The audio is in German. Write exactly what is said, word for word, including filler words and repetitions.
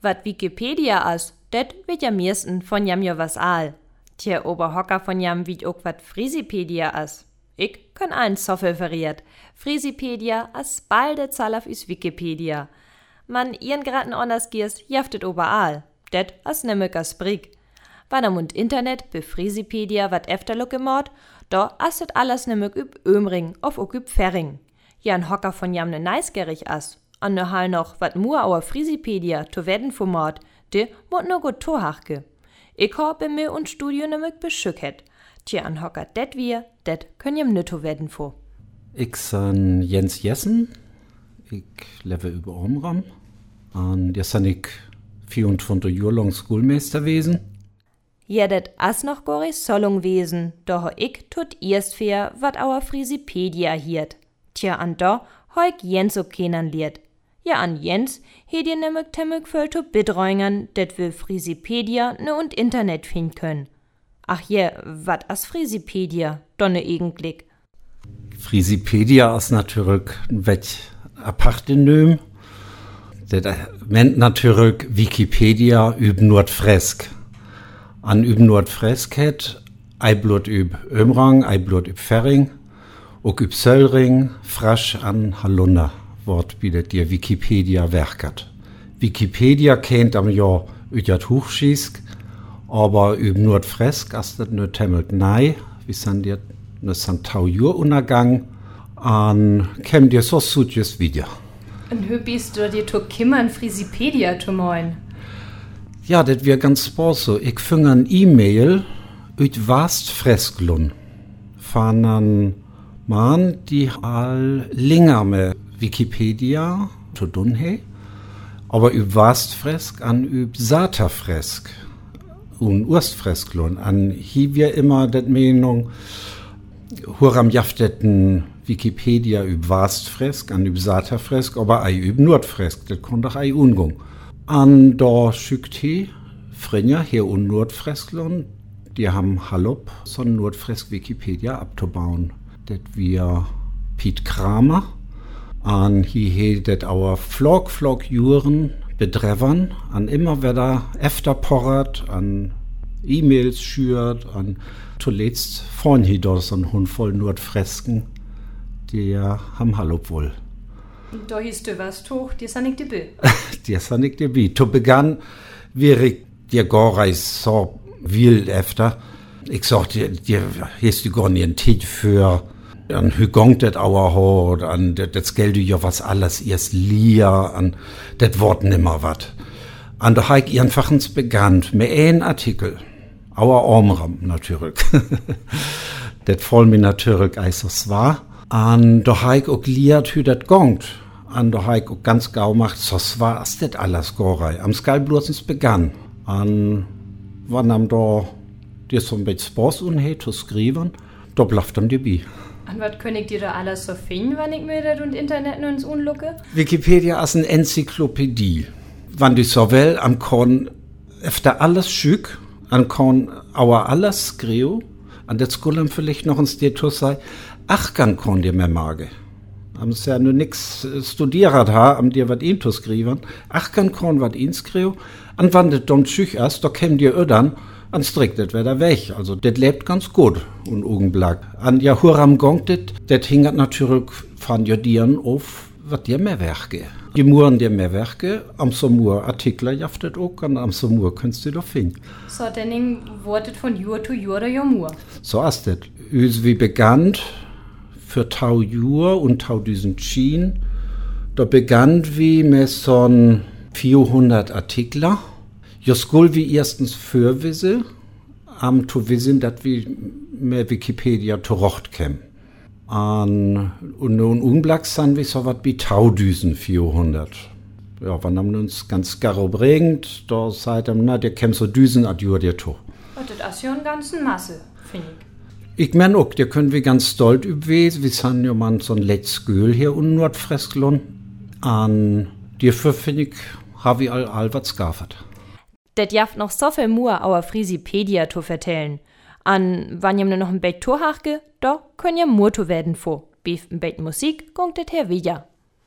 Wat Wikipedia as, det wird ja meisten von jam ja was all. Tja, Oberhocker von jam wie auch wat Frisipedia as. Ich kann allen Soffel verriert. Frisipedia as balde Zahl auf is Wikipedia. Man ihren graten anders giers jaftet überall. Det as nemmek as Brig. Wann am und Internet be Frisipedia wat efterlook gemord, da astet alles nemmek üb Ömring auf ook üb Ferring. Jan Hocker von jam ne neisgerig as. An ne Hall noch wat mua auer Frisipedia to werden vom Mord, de mut no gut tohachke. Ich hab in mir und Studio nemmek beschücket. Tja, an Hocker det wir, det können jem nütto werden vor. Ich san Jens Jessen, ich lebe über Omram. Und jetzt san ich vierundzwanzig Jahre lang Schulmeister wesen. Ja, det as noch gori Sollung wesen, doch ich tut erst fair, wat auer Frisipedia hiert. Tja, an da heuk Jens ook kenan liert. Ja, an Jens hed ihr nemmek temmek föl to Bitreungern, det will Frisipedia ne und Internet finden können. Ach je, wat as Frisipedia, donne egentlig. Frisipedia is natuurlijk een wet aparte neum. Dat meint natuurlijk Wikipedia üb Nordfresk. An üb Nordfresk het, ei blut üb Ömrang, ei blut üb Ferring, ook üb Söllring, frasch an Hallunder, wort bietet dir Wikipedia werkert. Wikipedia kennt am Jahr üjat Hochschiesk, aber üb Nordfresk as dat ne temmelt nei, wie san dir ne san tau Jur untergang, an kem dir so sutjes wieder. Und hö bist du dir to kimmern Frisipedia to moin? Ja, das wär ganz so. Ich fing an E-Mail üt wast Fresklun. Von an Mann, die all länger mit Wikipedia to dun he, aber üb wast Fresk an üb Sata Fresk und Urstfresklun. An hi wir immer dat Meinung, huram jafteten Wikipedia üb wast Fresk an üb Sata Fresk, aber ei üb Nordfresk, das kon doch ei ungung. An da schickt he Frenja hier und Nordfresklun, die haben Hallop so ein Nordfresk Wikipedia abzubauen. Das wir Piet Kramer an hier he det auer Flog Flog Juren bedrevern an immer wer da efter porrat an E-Mails schürt an zuletzt vorn hier da so ein Hund voll Nordfresken, die haben Hallop wohl. Da hieß du was hoch, dir san ich debü. Dir san ich debü. To begann, wäre ich dir gar so wild efter. Ich sag dir, dir hast du gar nicht ein Tid für an Hügong det auer hort, an das Geld ja was alles erst lier, an das Wort nimmer wat. An da hab ich einfach ins begann, mit ein Artikel. Auer Omram natürlich. Das voll mir natürlich eisers war. An da hab ich auch liert, hü dat gongt. An der Heik auch ganz gau macht, so war es das alles gorei. Am Skal bloß ins begann. An wann am da dir so ein bisschen Spaß unhe zu skriven, da blafft am die An was kann ich dir da alles so finden, wenn ich mir das und Internet nur ins Unlucke? Wikipedia ist eine Enzyklopädie. Wann die so will, am kon efter alles schück, an kon auer alles skriu, an der Skullam vielleicht noch ein Status sei, ach kann kon dir mehr mage. Am es ja nur nix studiert ha, am dir wat ihn to skriven. Ach kann kon wat ihn skriu. An wann det don schüch erst, da käm dir ödern, an strikt det wär weg. Also det lebt ganz gut, un Augenblick. An ja huram gongt det, det hingert natürlich von jodieren auf, wat dir mehr werke. Die Muren dir mehr werke, am so Mur Artikler jaftet auch, an am so Mur kannst du doch finden. So, denn wortet von Jur to Jur oder Jomur. So ist det. Üs wie begann, für tau Jur und tau diesen Schien, da begann wie mit so vierhundert Artikler. Joskul wie erstens Fürwisse, am zu wissen, dass wir mehr Wikipedia zu Rocht kämen. Und nun Unblick sind wir so was wie taudüsen vierhundert. Ja, wann haben wir uns ganz garo bringt, da seid ihr, na, der käm so düsen adjur dir to. Und das ist ja eine ganze Masse, finde ich. Ich mein auch, der können wir ganz stolz übwesen. Wir sind ja mal so ein letztes Göhl hier in Nordfresklon. An dafür finde ich, habe ich all, all was gaffert. Det jaft noch so viel Mur auer Frisipedia zu vertellen. An wann jem noch ein Bett to hachge, da können ja Mur to werden vor. Beef ein Bett Musik, gongt det her wieder.